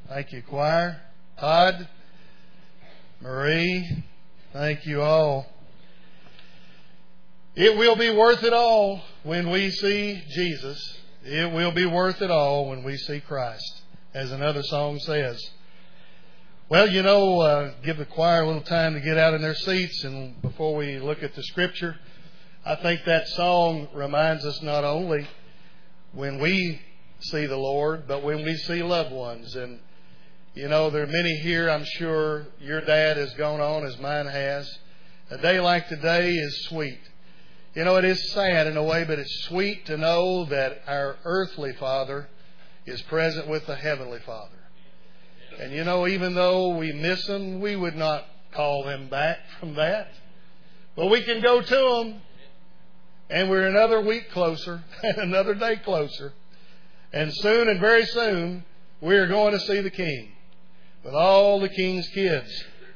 Thank you, choir. Todd, Marie, thank you all. It will be worth it all when we see Jesus. It will be worth it all when we see Christ, as another song says. Well, give the choir a little time to get out in their seats, and before we look at the Scripture, I think that song reminds us not only when we see the Lord, but when we see loved ones. And, there are many here, I'm sure your dad has gone on as mine has. A day like today is sweet. It is sad in a way, but it's sweet to know that our earthly Father is present with the Heavenly Father. And even though we miss Him, we would not call Him back from that. But we can go to Him, and we're another week closer, and another day closer. And soon, and very soon, we are going to see the King with all the King's kids.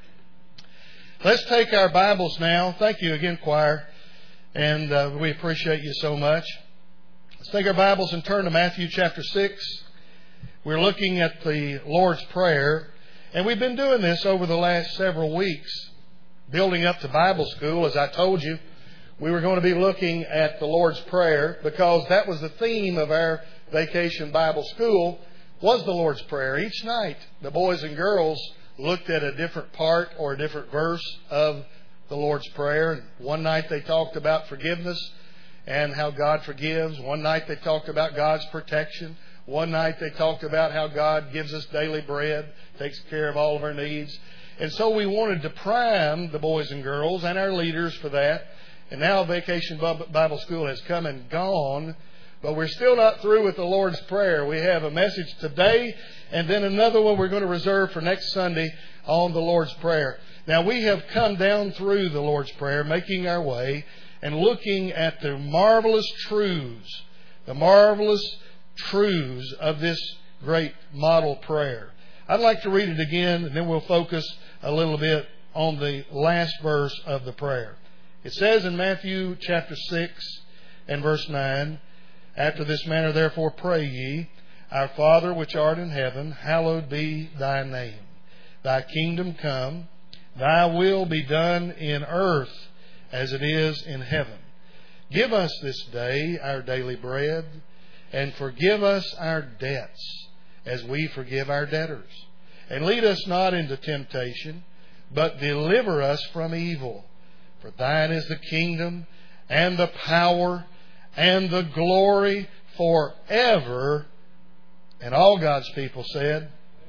Let's take our Bibles now. Thank you again, choir. And we appreciate you so much. Let's take our Bibles and turn to Matthew chapter 6. We're looking at the Lord's Prayer. And we've been doing this over the last several weeks, building up to Bible school. As I told you, we were going to be looking at the Lord's Prayer because that was the theme of our Vacation Bible School, was the Lord's Prayer. Each night, the boys and girls looked at a different part or a different verse of the Lord's Prayer. One night they talked about forgiveness and how God forgives. One night they talked about God's protection. One night they talked about how God gives us daily bread, takes care of all of our needs. And so we wanted to prime the boys and girls and our leaders for that. And now Vacation Bible School has come and gone, but we're still not through with the Lord's Prayer. We have a message today and then another one we're going to reserve for next Sunday on the Lord's Prayer. Now, we have come down through the Lord's Prayer, making our way and looking at the marvelous truths of this great model prayer. I'd like to read it again, and then we'll focus a little bit on the last verse of the prayer. It says in Matthew chapter 6 and verse 9, "After this manner therefore pray ye, Our Father which art in heaven, hallowed be thy name. Thy kingdom come, thy will be done in earth as it is in heaven. Give us this day our daily bread, and forgive us our debts as we forgive our debtors. And lead us not into temptation, but deliver us from evil. For thine is the kingdom, and the power, and the glory forever." And all God's people said,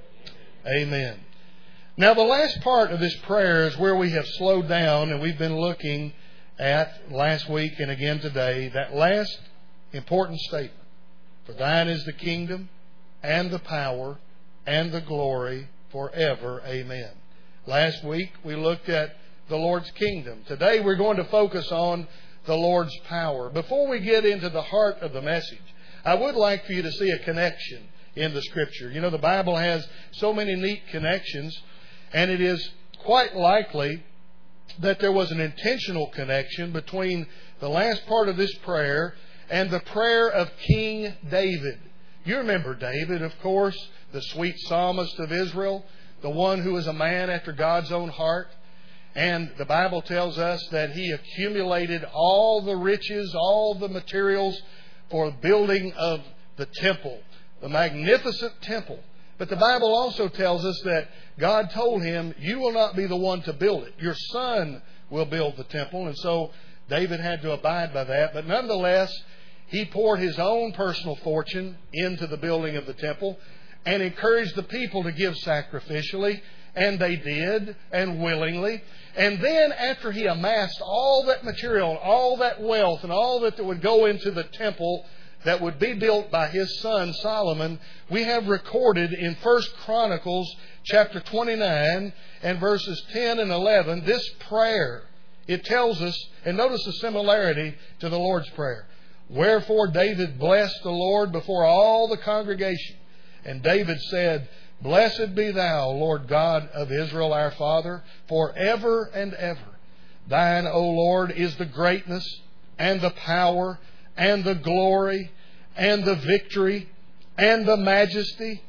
Amen. Now, the last part of this prayer is where we have slowed down, and we've been looking at last week and again today, that last important statement. For thine is the kingdom, and the power, and the glory forever. Amen. Last week we looked at the Lord's kingdom. Today we're going to focus on the Lord's power. Before we get into the heart of the message, I would like for you to see a connection in the Scripture. The Bible has so many neat connections, and it is quite likely that there was an intentional connection between the last part of this prayer and the prayer of King David. You remember David, of course, the sweet psalmist of Israel, the one who was a man after God's own heart. And the Bible tells us that he accumulated all the riches, all the materials for the building of the temple, the magnificent temple. But the Bible also tells us that God told him, "You will not be the one to build it. Your son will build the temple." And so David had to abide by that. But nonetheless, he poured his own personal fortune into the building of the temple and encouraged the people to give sacrificially. And they did, and willingly. And then after he amassed all that material, all that wealth, and all that would go into the temple that would be built by his son Solomon, we have recorded in 1 Chronicles chapter 29 and verses 10 and 11 this prayer. It tells us, and notice the similarity to the Lord's Prayer. "Wherefore David blessed the Lord before all the congregation. And David said, Blessed be thou, Lord God of Israel, our Father, forever and ever. Thine, O Lord, is the greatness and the power and the glory and the victory and the majesty.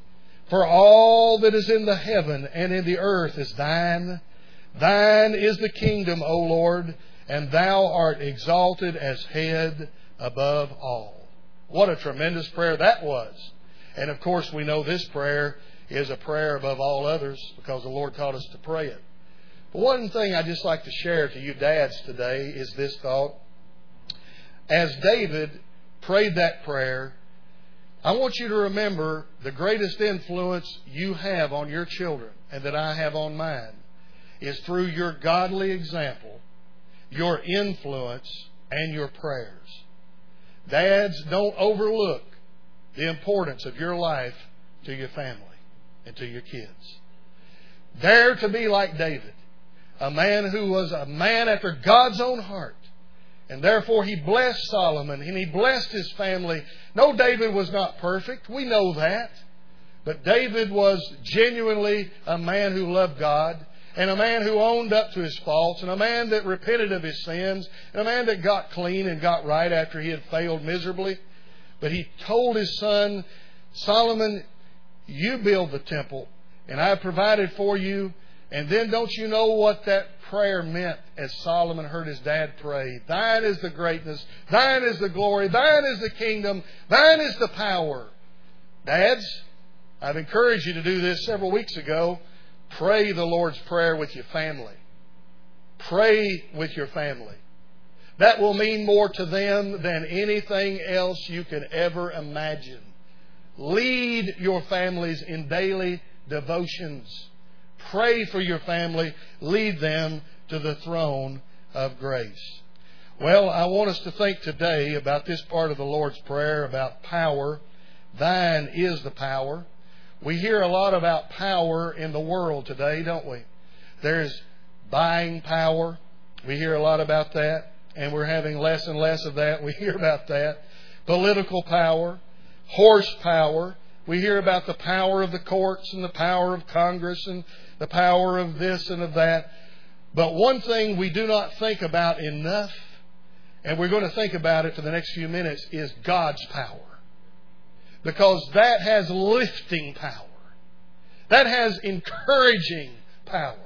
For all that is in the heaven and in the earth is thine. Thine is the kingdom, O Lord, and thou art exalted as head above all. What a tremendous prayer that was. And of course we know this prayer is a prayer above all others because the Lord taught us to pray it. But one thing I'd just like to share to you dads today is this thought. As David prayed that prayer, I want you to remember the greatest influence you have on your children and that I have on mine is through your godly example, your influence, and your prayers. Dads, don't overlook the importance of your life to your family and to your kids. Dare to be like David, a man who was a man after God's own heart. And therefore he blessed Solomon and he blessed his family. No, David was not perfect. We know that. But David was genuinely a man who loved God and a man who owned up to his faults and a man that repented of his sins and a man that got clean and got right after he had failed miserably. But he told his son, Solomon, you build the temple and I provided for you. And then don't you know what that prayer meant as Solomon heard his dad pray? Thine is the greatness. Thine is the glory. Thine is the kingdom. Thine is the power. Dads, I've encouraged you to do this several weeks ago. Pray the Lord's Prayer with your family. Pray with your family. That will mean more to them than anything else you can ever imagine. Lead your families in daily devotions. Pray for your family. Lead them to the throne of grace. Well, I want us to think today about this part of the Lord's Prayer, about power. Thine is the power. We hear a lot about power in the world today, don't we? There's buying power. We hear a lot about that. And we're having less and less of that. We hear about that. Political power. Horsepower. We hear about the power of the courts and the power of Congress and the power of this and of that. But one thing we do not think about enough, and we're going to think about it for the next few minutes, is God's power. Because that has lifting power. That has encouraging power.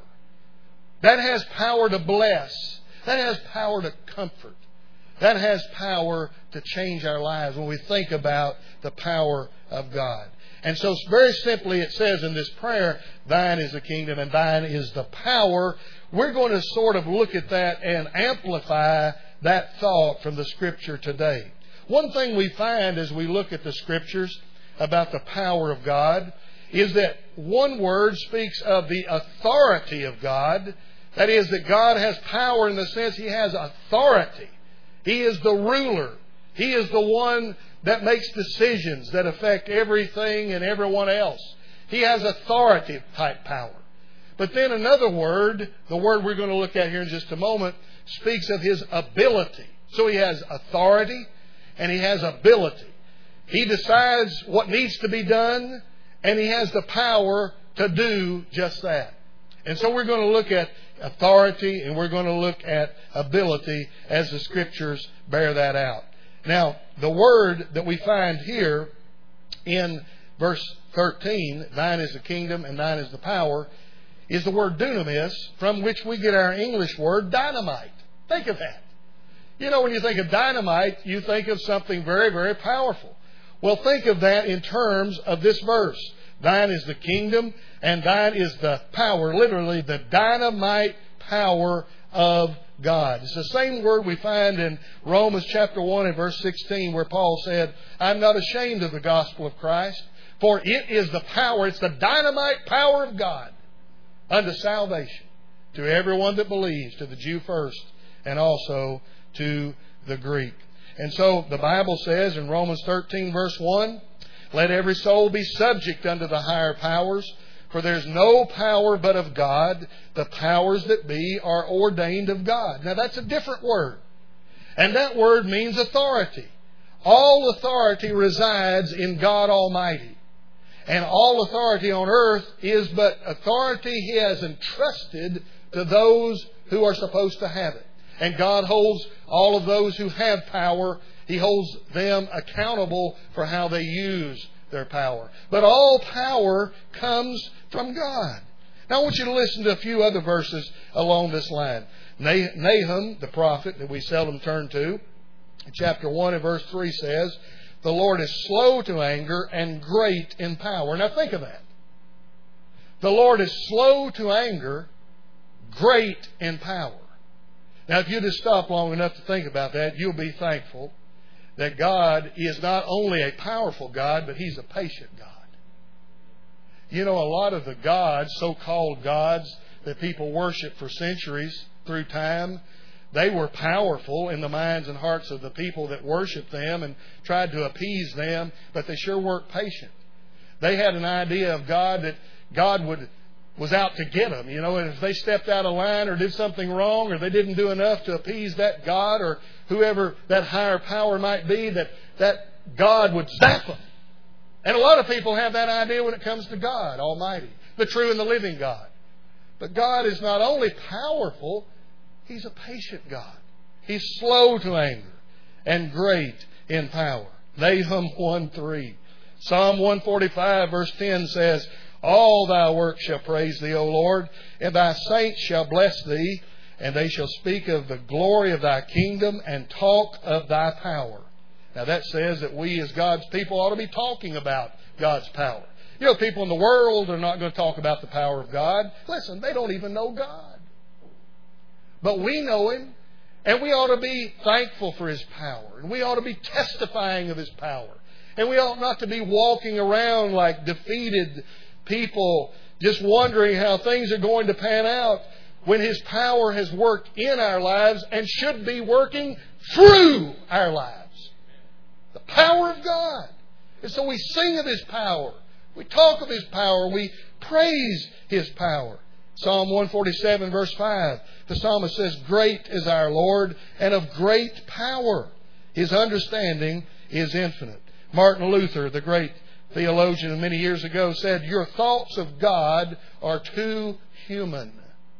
That has power to bless. That has power to comfort. That has power to change our lives when we think about the power of God. And so very simply it says in this prayer, thine is the kingdom and thine is the power. We're going to sort of look at that and amplify that thought from the Scripture today. One thing we find as we look at the Scriptures about the power of God is that one word speaks of the authority of God. That is, that God has power in the sense He has authority. He is the ruler. He is the one that makes decisions that affect everything and everyone else. He has authority type power. But then another word, the word we're going to look at here in just a moment, speaks of His ability. So He has authority and He has ability. He decides what needs to be done and He has the power to do just that. And so we're going to look at authority and we're going to look at ability as the Scriptures bear that out. Now, the word that we find here in verse 13, thine is the kingdom and thine is the power, is the word dunamis, from which we get our English word dynamite. Think of that. You know, when you think of dynamite, you think of something very, very powerful. Well, think of that in terms of this verse. Thine is the kingdom and thine is the power, literally the dynamite power of God. It's the same word we find in Romans chapter 1 and verse 16 where Paul said, I'm not ashamed of the gospel of Christ, for it is the power, it's the dynamite power of God unto salvation to everyone that believes, to the Jew first and also to the Greek. And so the Bible says in Romans 13 verse 1, let every soul be subject unto the higher powers, for there's no power but of God. The powers that be are ordained of God. Now that's a different word. And that word means authority. All authority resides in God Almighty. And all authority on earth is but authority He has entrusted to those who are supposed to have it. And God holds all of those who have power, He holds them accountable for how they use their power. But all power comes from God. Now I want you to listen to a few other verses along this line. Nahum, the prophet that we seldom turn to, chapter 1 and verse 3 says, the Lord is slow to anger and great in power. Now think of that. The Lord is slow to anger, great in power. Now if you just stop long enough to think about that, you'll be thankful that God is not only a powerful God, but He's a patient God. You know, a lot of the gods, so-called gods, that people worship for centuries through time, they were powerful in the minds and hearts of the people that worshiped them and tried to appease them, but they sure weren't patient. They had an idea of God that God was out to get them. You know, and if they stepped out of line or did something wrong or they didn't do enough to appease that God or whoever that higher power might be, that God would zap them. And a lot of people have that idea when it comes to God Almighty, the true and the living God. But God is not only powerful, He's a patient God. He's slow to anger and great in power. Nahum 1:3. Psalm 145 verse 10 says, all thy works shall praise thee, O Lord, and thy saints shall bless thee, and they shall speak of the glory of thy kingdom and talk of thy power. Now that says that we as God's people ought to be talking about God's power. You know, people in the world are not going to talk about the power of God. Listen, they don't even know God. But we know Him, and we ought to be thankful for His power. And we ought to be testifying of His power. And we ought not to be walking around like defeated people, just wondering how things are going to pan out when His power has worked in our lives and should be working through our lives. The power of God. And so we sing of His power. We talk of His power. We praise His power. Psalm 147 verse 5, the psalmist says, great is our Lord and of great power. His understanding is infinite. Martin Luther, the great theologian many years ago, said, your thoughts of God are too human.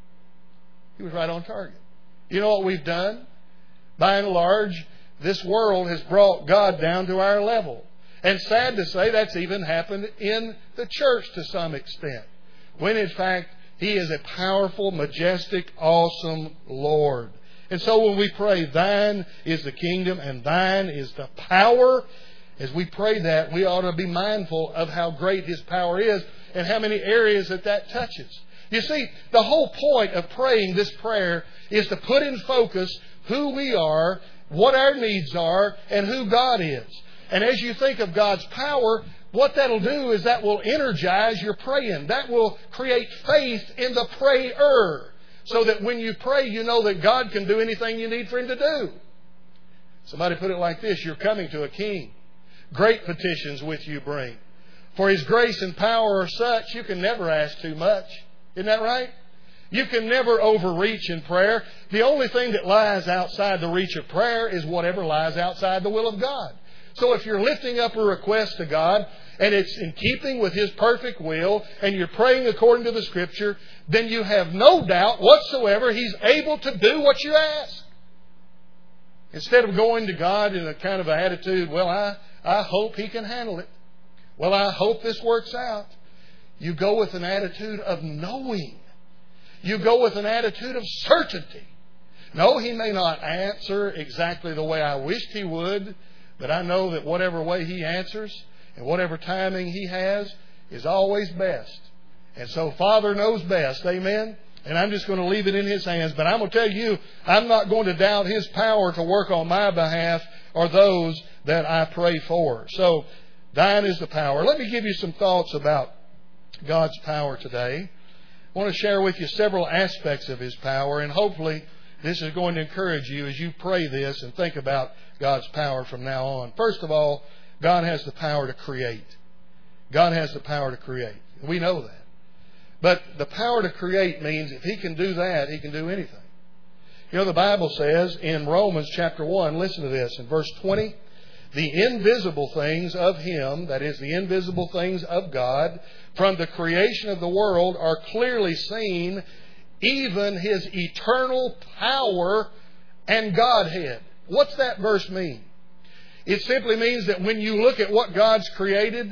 He was right on target. You know what we've done? By and large, this world has brought God down to our level. And sad to say, that's even happened in the church to some extent. When in fact, He is a powerful, majestic, awesome Lord. And so when we pray, thine is the kingdom and thine is the power, as we pray that, we ought to be mindful of how great His power is and how many areas that touches. You see, the whole point of praying this prayer is to put in focus who we are, what our needs are, and who God is. And as you think of God's power, what that'll do is that will energize your praying. That will create faith in the prayer. So that when you pray, you know that God can do anything you need for Him to do. Somebody put it like this, you're coming to a king. Great petitions with you bring. For His grace and power are such, you can never ask too much. Isn't that right? You can never overreach in prayer. The only thing that lies outside the reach of prayer is whatever lies outside the will of God. So if you're lifting up a request to God and it's in keeping with His perfect will and you're praying according to the Scripture, then you have no doubt whatsoever He's able to do what you ask. Instead of going to God in a kind of attitude, well, I hope He can handle it. Well, I hope this works out. You go with an attitude of knowing. You go with an attitude of certainty. No, He may not answer exactly the way I wished He would, but I know that whatever way He answers and whatever timing He has is always best. And so Father knows best. Amen? And I'm just going to leave it in His hands. But I'm going to tell you, I'm not going to doubt His power to work on my behalf or those that I pray for. So, thine is the power. Let me give you some thoughts about God's power today. I want to share with you several aspects of His power, and hopefully this is going to encourage you as you pray this and think about God's power from now on. First of all, God has the power to create. God has the power to create. We know that. But the power to create means if He can do that, He can do anything. You know, the Bible says in Romans chapter 1, listen to this, in verse 20, the invisible things of Him, that is, the invisible things of God, from the creation of the world are clearly seen, even His eternal power and Godhead. What's that verse mean? It simply means that when you look at what God's created,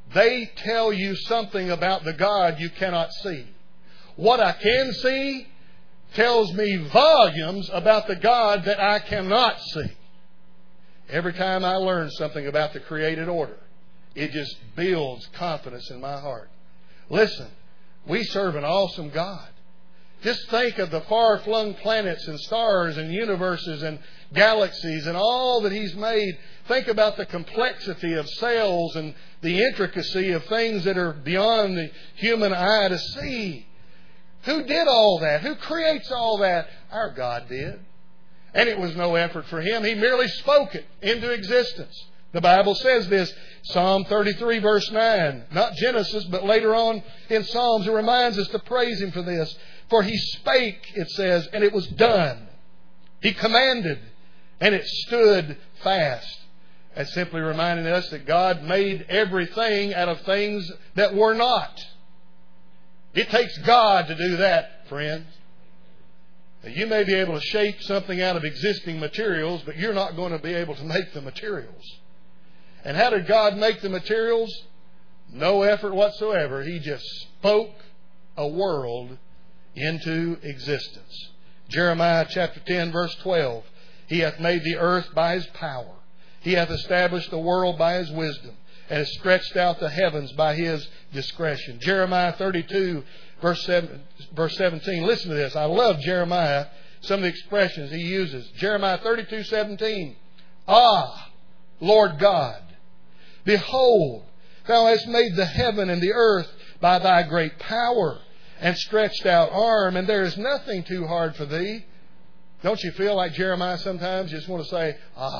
they tell you something about the God you cannot see. What I can see tells me volumes about the God that I cannot see. Every time I learn something about the created order, it just builds confidence in my heart. Listen, we serve an awesome God. Just think of the far-flung planets and stars and universes and galaxies and all that He's made. Think about the complexity of cells and the intricacy of things that are beyond the human eye to see. Who did all that? Who creates all that? Our God did. And it was no effort for Him. He merely spoke it into existence. The Bible says this, Psalm 33 verse 9. Not Genesis, but later on in Psalms it reminds us to praise Him for this. For He spake, it says, and it was done. He commanded, and it stood fast. That's simply reminding us that God made everything out of things that were not. It takes God to do that, friends. You may be able to shape something out of existing materials, but you're not going to be able to make the materials. And how did God make the materials? No effort whatsoever. He just spoke a world into existence. Jeremiah chapter 10 verse 12. He hath made the earth by His power. He hath established the world by His wisdom, and has stretched out the heavens by His discretion. Jeremiah 32 verse 17. Listen to this. I love Jeremiah, some of the expressions he uses. Jeremiah 32:17. Ah, Lord God, behold, Thou hast made the heaven and the earth by Thy great power and stretched out arm, and there is nothing too hard for Thee. Don't you feel like Jeremiah sometimes just want to say,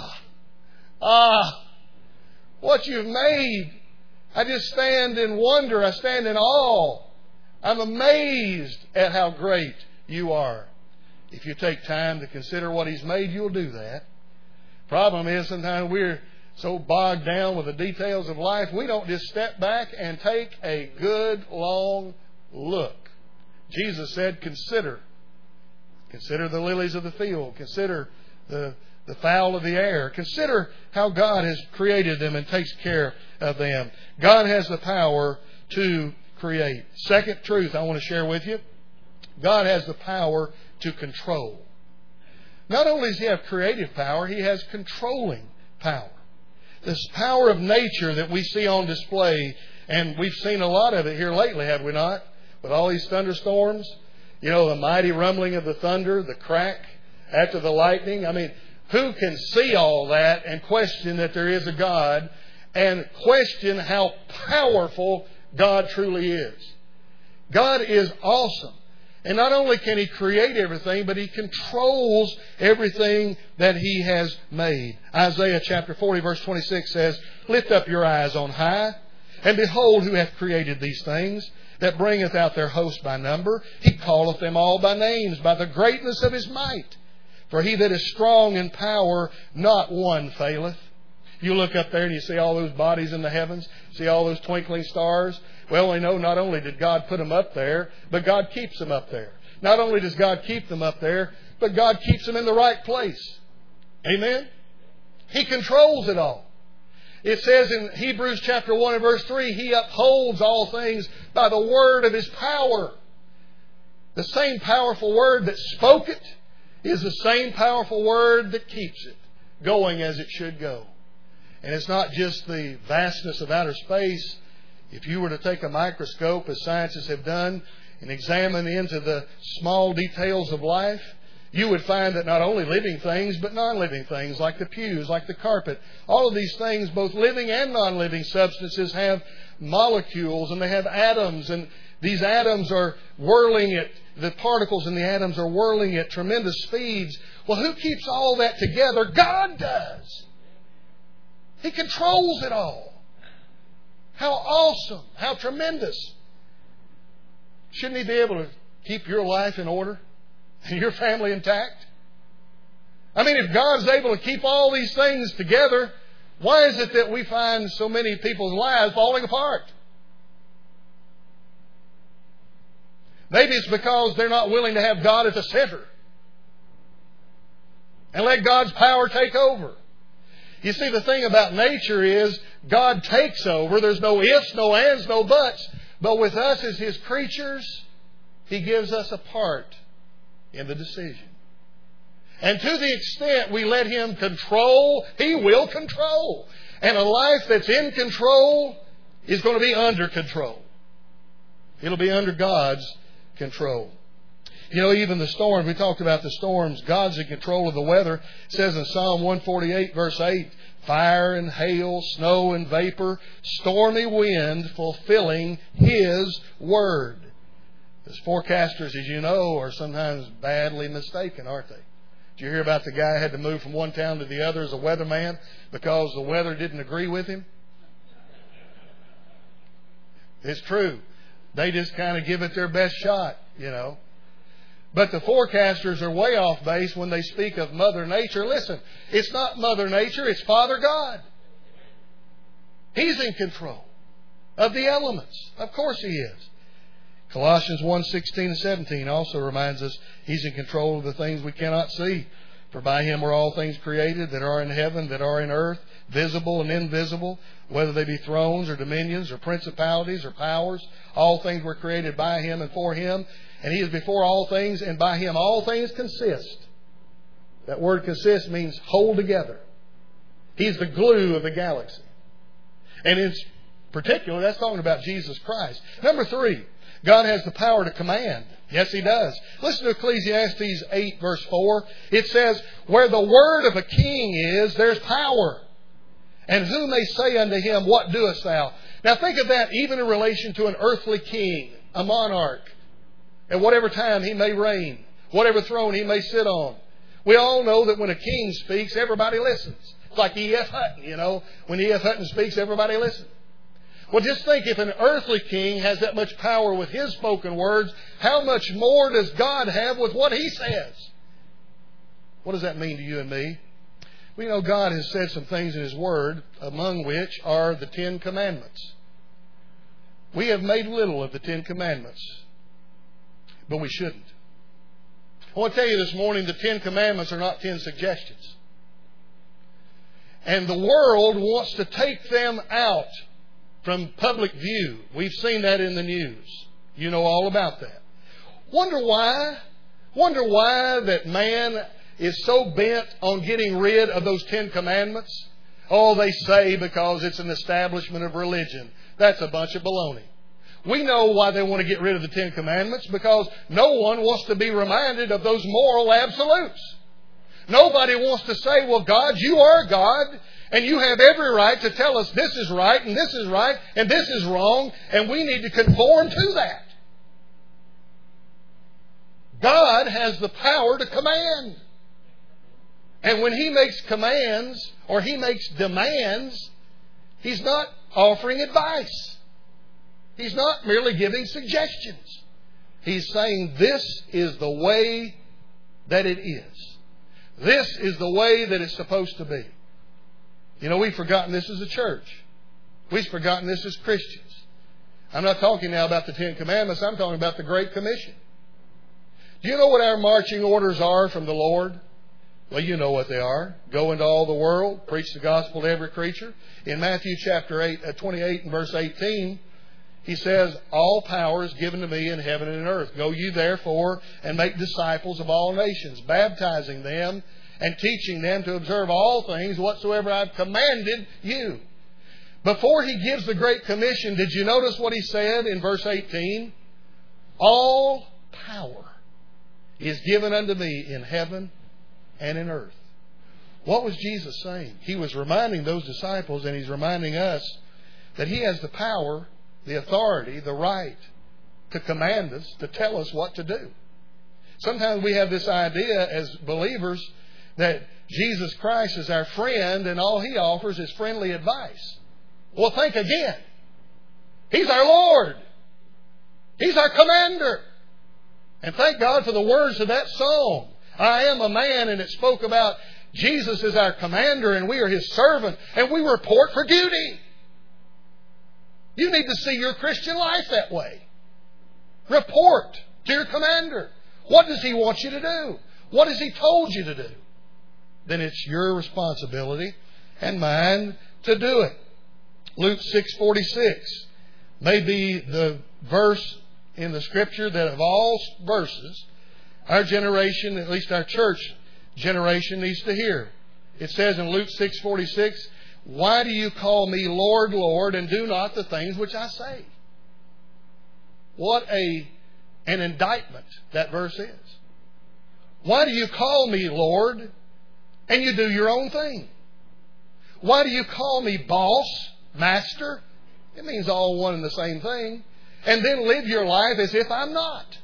what you've made. I just stand in wonder. I stand in awe. I'm amazed at how great You are. If you take time to consider what He's made, you'll do that. Problem is, sometimes we're so bogged down with the details of life, we don't just step back and take a good long look. Jesus said, consider. Consider the lilies of the field. Consider the fowl of the air. Consider how God has created them and takes care of them. God has the power to create. Second truth I want to share with you. God has the power to control. Not only does He have creative power, He has controlling power. This power of nature that we see on display, and we've seen a lot of it here lately, have we not? With all these thunderstorms, the mighty rumbling of the thunder, the crack after the lightning. I mean, who can see all that and question that there is a God and question how powerful God truly is? God is awesome. And not only can He create everything, but He controls everything that He has made. Isaiah chapter 40 verse 26 says, Lift up your eyes on high, and behold who hath created these things, that bringeth out their host by number. He calleth them all by names, by the greatness of His might. For He that is strong in power, not one faileth. You look up there and you see all those bodies in the heavens, see all those twinkling stars. Well, we know not only did God put them up there, but God keeps them up there. Not only does God keep them up there, but God keeps them in the right place. Amen? He controls it all. It says in Hebrews chapter 1 and verse 3, He upholds all things by the word of His power. The same powerful word that spoke it is the same powerful word that keeps it going as it should go. And it's not just the vastness of outer space. If you were to take a microscope, as scientists have done, and examine into the small details of life, you would find that not only living things, but non-living things, like the pews, like the carpet, all of these things, both living and non-living substances, have molecules and they have atoms, and these atoms are whirling at, the particles in the atoms are whirling at tremendous speeds. Well, who keeps all that together? God does. He controls it all. How awesome. How tremendous. Shouldn't He be able to keep your life in order and your family intact? I mean, if God's able to keep all these things together, why is it that we find so many people's lives falling apart? Maybe it's because they're not willing to have God at the center and let God's power take over. You see, the thing about nature is God takes over. There's no ifs, no ands, no buts. But with us as His creatures, He gives us a part in the decision. And to the extent we let Him control, He will control. And a life that's in control is going to be under control. It'll be under God's control. You know, even the storms, we talked about the storms, God's in control of the weather. It says in Psalm 148, verse 8, fire and hail, snow and vapor, stormy wind fulfilling His word. As forecasters, as you know, are sometimes badly mistaken, aren't they? Did you hear about the guy who had to move from one town to the other as a weatherman because the weather didn't agree with him? It's true. They just kind of give it their best shot, you know. But the forecasters are way off base when they speak of Mother Nature. Listen, it's not Mother Nature, it's Father God. He's in control of the elements. Of course He is. Colossians 1:16 and 17 also reminds us He's in control of the things we cannot see. For by Him are all things created that are in heaven, that are in earth, visible and invisible, whether they be thrones or dominions or principalities or powers. All things were created by Him and for Him. And He is before all things, and by Him all things consist. That word consist means hold together. He's the glue of the galaxy. And in particular, that's talking about Jesus Christ. Number 3, God has the power to command. Yes, He does. Listen to Ecclesiastes 8, verse 4. It says, where the word of a king is, there's power. And who may say unto him, what doest thou? Now think of that even in relation to an earthly king, a monarch. At whatever time he may reign, whatever throne he may sit on. We all know that when a king speaks, everybody listens. It's like E.F. Hutton, you know. When E.F. Hutton speaks, everybody listens. Well, just think, if an earthly king has that much power with his spoken words, how much more does God have with what He says? What does that mean to you and me? We know God has said some things in His Word, among which are the 10 Commandments. We have made little of the 10 Commandments, but we shouldn't. I want to tell you this morning, the 10 Commandments are not 10 suggestions. And the world wants to take them out from public view. We've seen that in the news. You know all about that. Wonder why? Wonder why that man is so bent on getting rid of those 10 Commandments? Oh, they say because it's an establishment of religion. That's a bunch of baloney. We know why they want to get rid of the 10 Commandments, because no one wants to be reminded of those moral absolutes. Nobody wants to say, well, God, you are God, and you have every right to tell us this is right, and this is right, and this is wrong, and we need to conform to that. God has the power to command. And when He makes commands, or He makes demands, He's not offering advice. He's not merely giving suggestions. He's saying this is the way that it is. This is the way that it's supposed to be. You know, we've forgotten this as a church. We've forgotten this as Christians. I'm not talking now about the 10 Commandments. I'm talking about the Great Commission. Do you know what our marching orders are from the Lord? Well, you know what they are. Go into all the world, preach the gospel to every creature. In Matthew chapter 28 and verse 18, He says, all power is given to me in heaven and in earth. Go you therefore and make disciples of all nations, baptizing them and teaching them to observe all things whatsoever I've commanded you. Before He gives the Great Commission, did you notice what He said in verse 18? All power is given unto me in heaven and in earth. What was Jesus saying? He was reminding those disciples, and He's reminding us, that He has the power, the authority, the right to command us, to tell us what to do. Sometimes we have this idea as believers that Jesus Christ is our friend and all He offers is friendly advice. Well, think again. He's our Lord. He's our commander. And thank God for the words of that song. I am a man, and it spoke about Jesus as our commander and we are His servant and we report for duty. You need to see your Christian life that way. Report to your commander. What does he want you to do? What has he told you to do? Then it's your responsibility and mine to do it. Luke 6:46 may be the verse in the Scripture that of all verses, our generation, at least our church generation, needs to hear. It says in Luke 6:46, "Why do you call me Lord, Lord, and do not the things which I say?" What an indictment that verse is. Why do you call me Lord and you do your own thing? Why do you call me boss, master? It means all one and the same thing. And then live your life as if I'm not.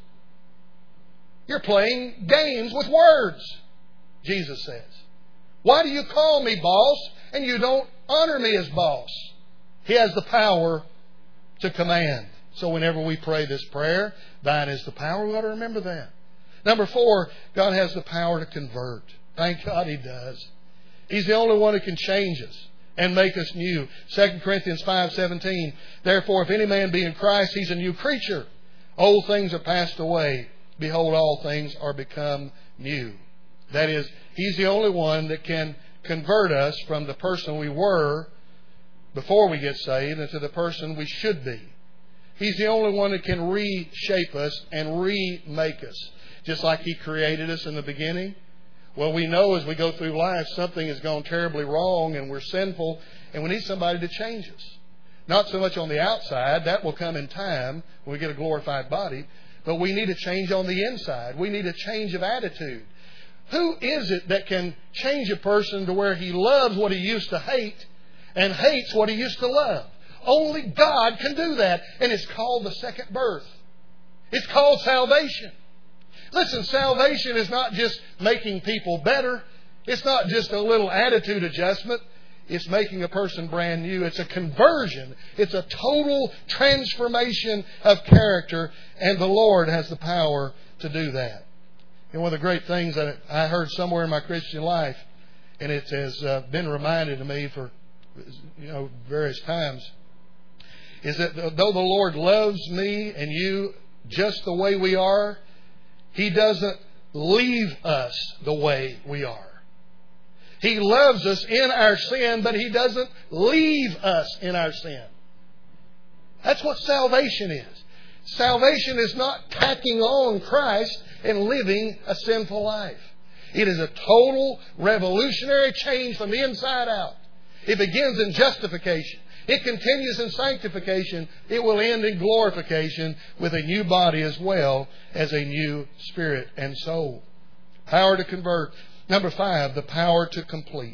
You're playing games with words, Jesus says. Why do you call me boss and you don't honor me as boss? He has the power to command. So whenever we pray this prayer, thine is the power, we ought to remember that. Number 4, God has the power to convert. Thank God He does. He's the only one who can change us and make us new. 2 Corinthians 5:17, "Therefore, if any man be in Christ, he's a new creature. Old things are passed away. Behold, all things are become new." That is, He's the only one that can convert us from the person we were before we get saved into the person we should be. He's the only one that can reshape us and remake us. Just like He created us in the beginning. Well, we know as we go through life, something has gone terribly wrong and we're sinful and we need somebody to change us. Not so much on the outside. That will come in time when we get a glorified body. But we need a change on the inside. We need a change of attitude. Who is it that can change a person to where he loves what he used to hate and hates what he used to love? Only God can do that. And it's called the second birth. It's called salvation. Listen, salvation is not just making people better. It's not just a little attitude adjustment. It's making a person brand new. It's a conversion. It's a total transformation of character. And the Lord has the power to do that. And one of the great things that I heard somewhere in my Christian life, and it has been reminded to me for various times, is that though the Lord loves me and you just the way we are, He doesn't leave us the way we are. He loves us in our sin, but He doesn't leave us in our sin. That's what salvation is. Salvation is not tacking on Christ and living a sinful life. It is a total revolutionary change from the inside out. It begins in justification. It continues in sanctification. It will end in glorification with a new body as well as a new spirit and soul. Power to convert. Number 5, the power to complete.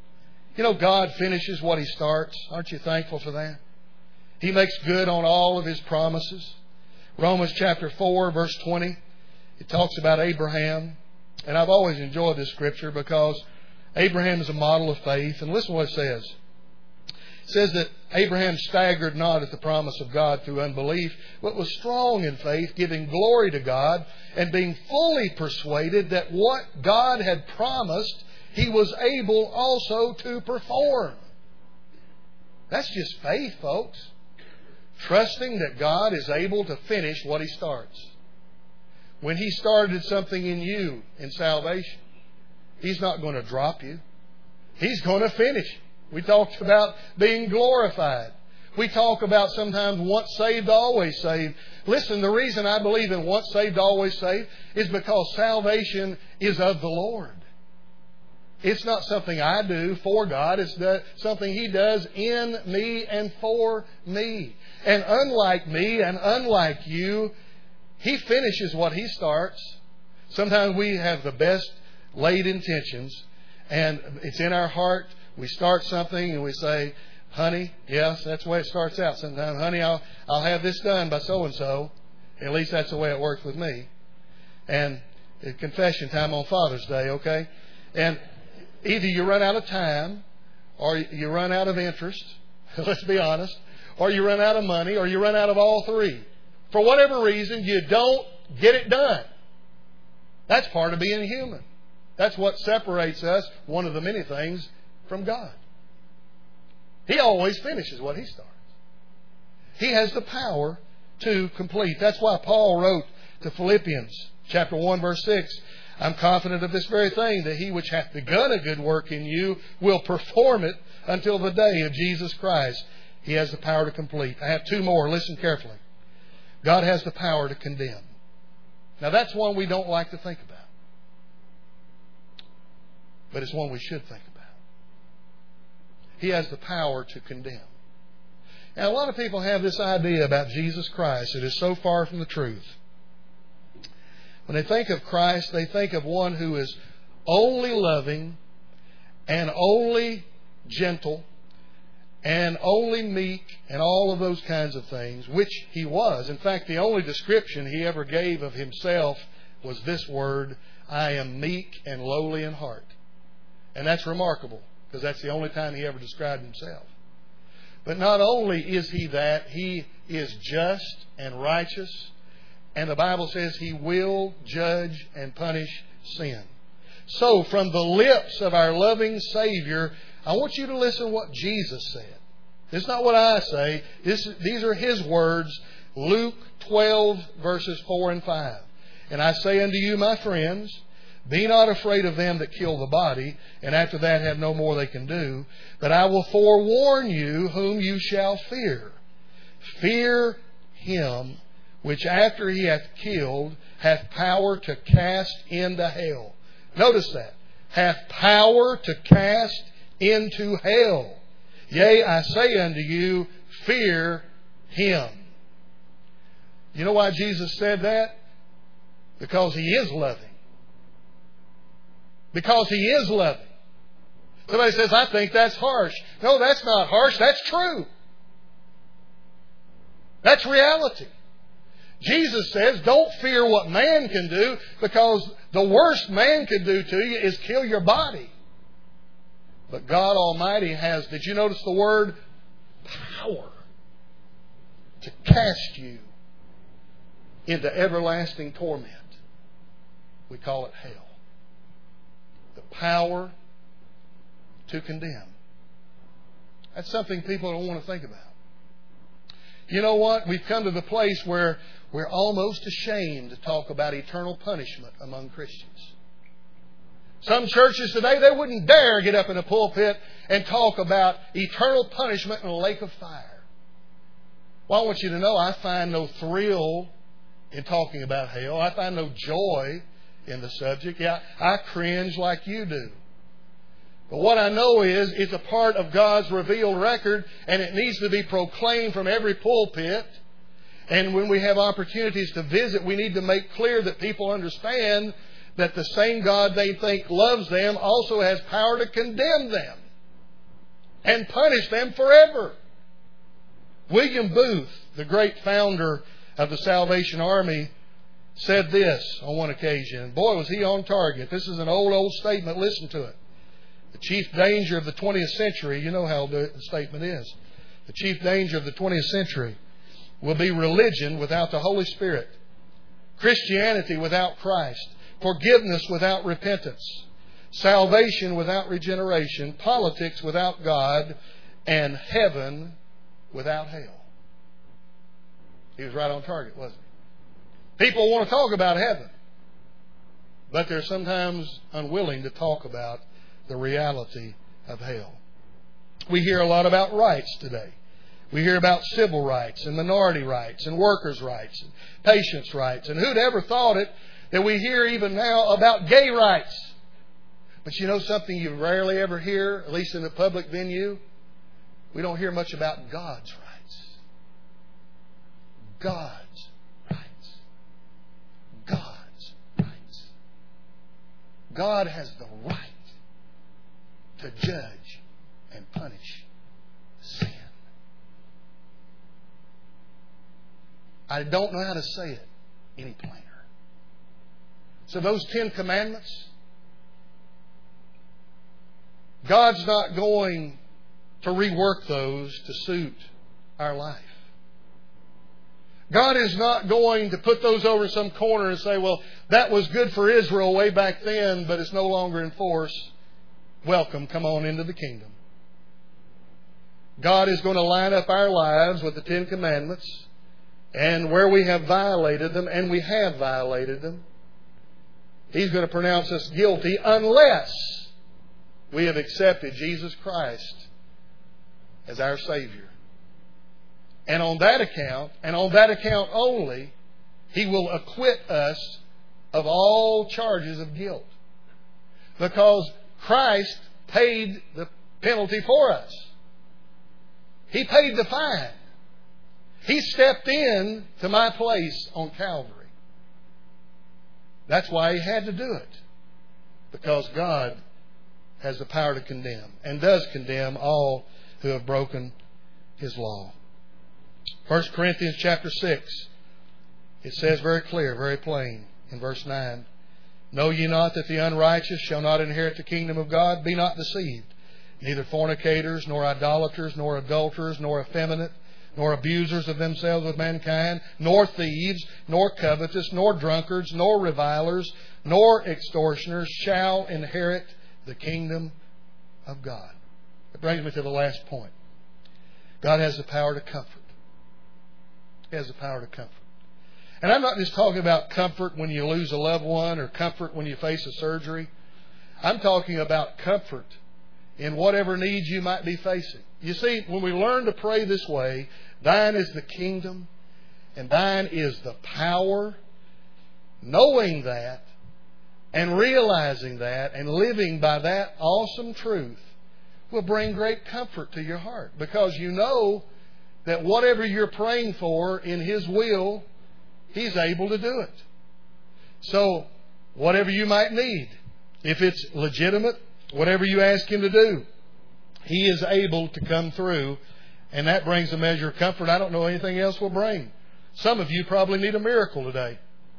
God finishes what He starts. Aren't you thankful for that? He makes good on all of His promises. Romans chapter 4, verse 20. It talks about Abraham. And I've always enjoyed this scripture because Abraham is a model of faith. And listen to what it says. It says that Abraham staggered not at the promise of God through unbelief, but was strong in faith, giving glory to God, and being fully persuaded that what God had promised, he was able also to perform. That's just faith, folks. Trusting that God is able to finish what He starts. When He started something in you in salvation, He's not going to drop you. He's going to finish. We talked about being glorified. We talk about sometimes once saved, always saved. Listen, the reason I believe in once saved, always saved is because salvation is of the Lord. It's not something I do for God. It's something He does in me and for me. And unlike me and unlike you, He finishes what He starts. Sometimes we have the best laid intentions, and it's in our heart. We start something and we say, honey, yes, that's the way it starts out. Sometimes, honey, I'll have this done by so-and-so. At least that's the way it works with me. And confession time on Father's Day, okay? And either you run out of time, or you run out of interest, let's be honest, or you run out of money, or you run out of all three. For whatever reason, you don't get it done. That's part of being human. That's what separates us, one of the many things, from God. He always finishes what He starts. He has the power to complete. That's why Paul wrote to Philippians chapter 1 verse 6, I'm confident of this very thing, that He which hath begun a good work in you will perform it until the day of Jesus Christ. He has the power to complete. I have two more. Listen carefully. God has the power to condemn. Now that's one we don't like to think about. But it's one we should think about. He has the power to condemn. Now a lot of people have this idea about Jesus Christ that is so far from the truth. When they think of Christ, they think of one who is only loving and only gentle and only meek and all of those kinds of things, which He was. In fact, the only description He ever gave of Himself was this word, I am meek and lowly in heart. And that's remarkable, because that's the only time He ever described Himself. But not only is He that, He is just and righteous, and the Bible says He will judge and punish sin. So, from the lips of our loving Savior, I want you to listen to what Jesus said. It's not what I say. These are His words. Luke 12, verses 4 and 5. And I say unto you, my friends, be not afraid of them that kill the body, and after that have no more they can do. But I will forewarn you whom you shall fear. Fear him which after he hath killed hath power to cast into hell. Notice that. Hath power to cast into hell. Yea, I say unto you, fear him. You know why Jesus said that? Because He is loving. Because He is loving. Somebody says, I think that's harsh. No, that's not harsh. That's true. That's reality. Jesus says, don't fear what man can do, because the worst man can do to you is kill your body. But God Almighty has, did you notice the word? Power to cast you into everlasting torment. We call it hell. The power to condemn. That's something people don't want to think about. You know what? We've come to the place where we're almost ashamed to talk about eternal punishment among Christians. Some churches today, they wouldn't dare get up in a pulpit and talk about eternal punishment in a lake of fire. Well, I want you to know, I find no thrill in talking about hell. I find no joy in the subject. Yeah, I cringe like you do. But what I know is it's a part of God's revealed record, and it needs to be proclaimed from every pulpit. And when we have opportunities to visit, we need to make clear that people understand that the same God they think loves them also has power to condemn them and punish them forever. William Booth, the great founder of the Salvation Army, said this on one occasion. Boy, was he on target. This is an old statement. Listen to it. The chief danger of the 20th century, you know how the statement is. The chief danger of the 20th century will be religion without the Holy Spirit, Christianity without Christ, forgiveness without repentance, salvation without regeneration, politics without God, and heaven without hell. He was right on target, wasn't he? People want to talk about heaven, but they're sometimes unwilling to talk about the reality of hell. We hear a lot about rights today. We hear about civil rights and minority rights and workers' rights and patients' rights. And who'd ever thought it that we hear even now about gay rights? But you know something you rarely ever hear, at least in a public venue? We don't hear much about God's rights. God's rights. God's rights. God has the right to judge and punish sin. I don't know how to say it any plainer. So those 10 commandments, God's not going to rework those to suit our life. God is not going to put those over in some corner and say, well, that was good for Israel way back then, but it's no longer in force. Welcome, come on into the kingdom. God is going to line up our lives with the 10 commandments, and where we have violated them, and we have violated them, He's going to pronounce us guilty unless we have accepted Jesus Christ as our Savior And on that account, and on that account only, He will acquit us of all charges of guilt. Because Christ paid the penalty for us. He paid the fine. He stepped in to my place on Calvary. That's why He had to do it. Because God has the power to condemn, and does condemn all who have broken His law. 1 Corinthians chapter 6, it says very clear, very plain in verse 9, Know ye not that the unrighteous shall not inherit the kingdom of God? Be not deceived. Neither fornicators, nor idolaters, nor adulterers, nor effeminate, nor abusers of themselves with mankind, nor thieves, nor covetous, nor drunkards, nor revilers, nor extortioners shall inherit the kingdom of God. That brings me to the last point. God has the power to comfort. He has the power to comfort. And I'm not just talking about comfort when you lose a loved one or comfort when you face a surgery. I'm talking about comfort in whatever needs you might be facing. You see, when we learn to pray this way, Thine is the kingdom and Thine is the power, knowing that and realizing that and living by that awesome truth will bring great comfort to your heart. Because you know that whatever you're praying for in His will, He's able to do it. So, whatever you might need, if it's legitimate, whatever you ask Him to do, He is able to come through, and that brings a measure of comfort I don't know anything else will bring. Some of you probably need a miracle today.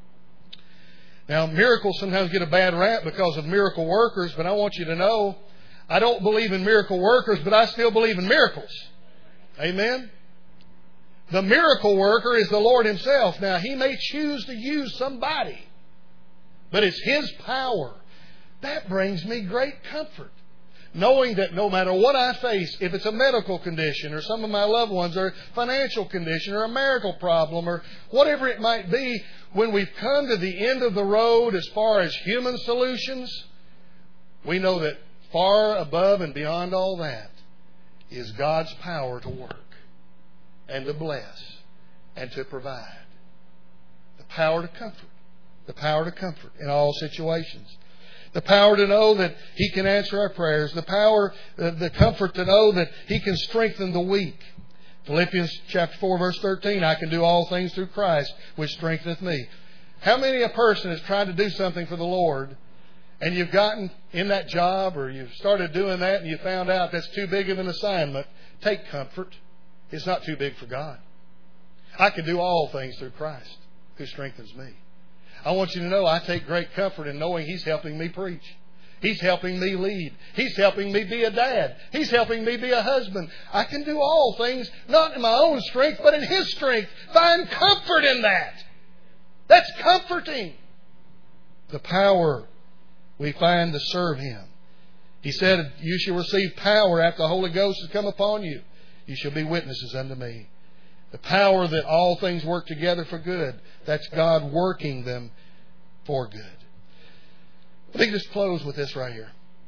Now, miracles sometimes get a bad rap because of miracle workers, but I want you to know, I don't believe in miracle workers, but I still believe in miracles. Amen? The miracle worker is the Lord Himself. Now, He may choose to use somebody, but it's His power. That brings me great comfort. Knowing that no matter what I face, if it's a medical condition or some of my loved ones or a financial condition or a marital problem or whatever it might be, when we've come to the end of the road as far as human solutions, we know that far above and beyond all that is God's power to work and to bless and to provide. The power to comfort. The power to comfort in all situations. The power to know that He can answer our prayers. The power, the comfort to know that He can strengthen the weak. Philippians chapter 4 verse 13, I can do all things through Christ which strengtheneth me. How many a person has tried to do something for the Lord and you've gotten in that job or you've started doing that and you found out that's too big of an assignment? Take comfort. It's not too big for God. I can do all things through Christ who strengthens me. I want you to know I take great comfort in knowing He's helping me preach. He's helping me lead. He's helping me be a dad. He's helping me be a husband. I can do all things, not in my own strength, but in His strength. Find comfort in that. That's comforting. The power we find to serve Him. He said, you shall receive power after the Holy Ghost has come upon you. You shall be witnesses unto me. The power that all things work together for good. That's God working them for good. Let me just close with this right here.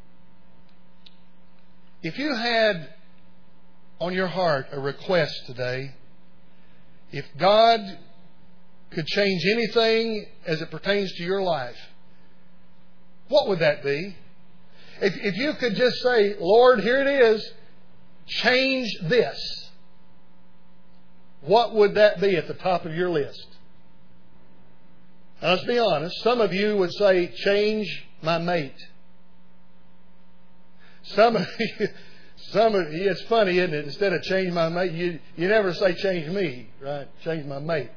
If you had on your heart a request today, if God could change anything as it pertains to your life, what would that be? If you could just say, Lord, here it is, change this. What would that be at the top of your list? Now, let's be honest. Some of you would say, change my mate. Some of you, it's funny, isn't it? Instead of change my mate, you never say change me, right? Change my mate.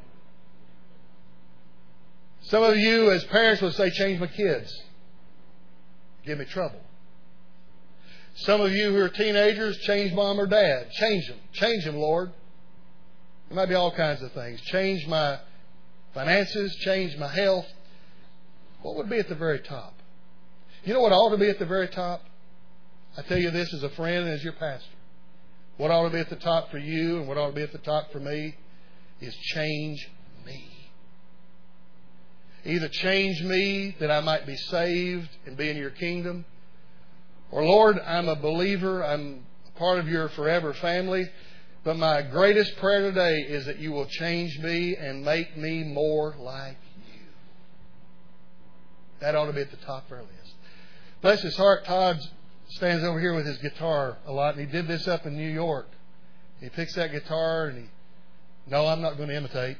Some of you as parents would say change my kids. Give me trouble. Some of you who are teenagers, change mom or dad. Change them. Change them, Lord. It might be all kinds of things. Change my finances, change my health. What would be at the very top? You know what ought to be at the very top? I tell you this as a friend and as your pastor. What ought to be at the top for you and what ought to be at the top for me is change me. Either change me that I might be saved and be in your kingdom, or Lord, I'm a believer, I'm a part of your forever family, But my greatest prayer today is that you will change me and make me more like you. That ought to be at the top of our list. Bless his heart, Todd stands over here with his guitar a lot, and he did this up in New York. He picks that guitar and no, I'm not going to imitate.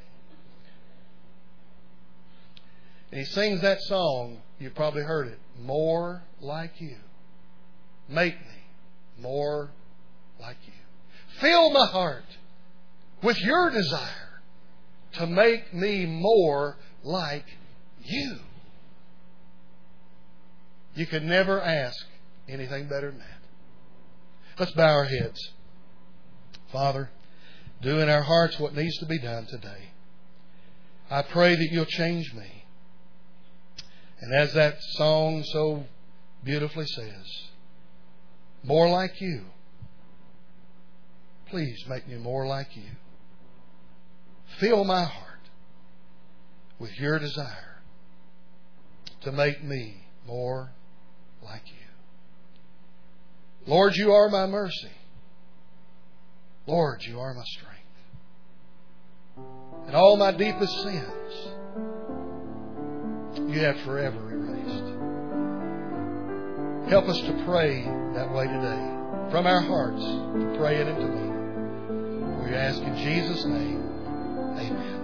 And he sings that song, you've probably heard it, More Like You. Make me more like you. Fill my heart with your desire to make me more like you. You could never ask anything better than that. Let's bow our heads. Father, do in our hearts what needs to be done today. I pray that you'll change me. And as that song so beautifully says, more like you. Please make me more like you. Fill my heart with your desire to make me more like you. Lord, you are my mercy. Lord, you are my strength. And all my deepest sins you have forever erased. Help us to pray that way today. From our hearts, to pray it into meaning. We ask in Jesus' name, amen.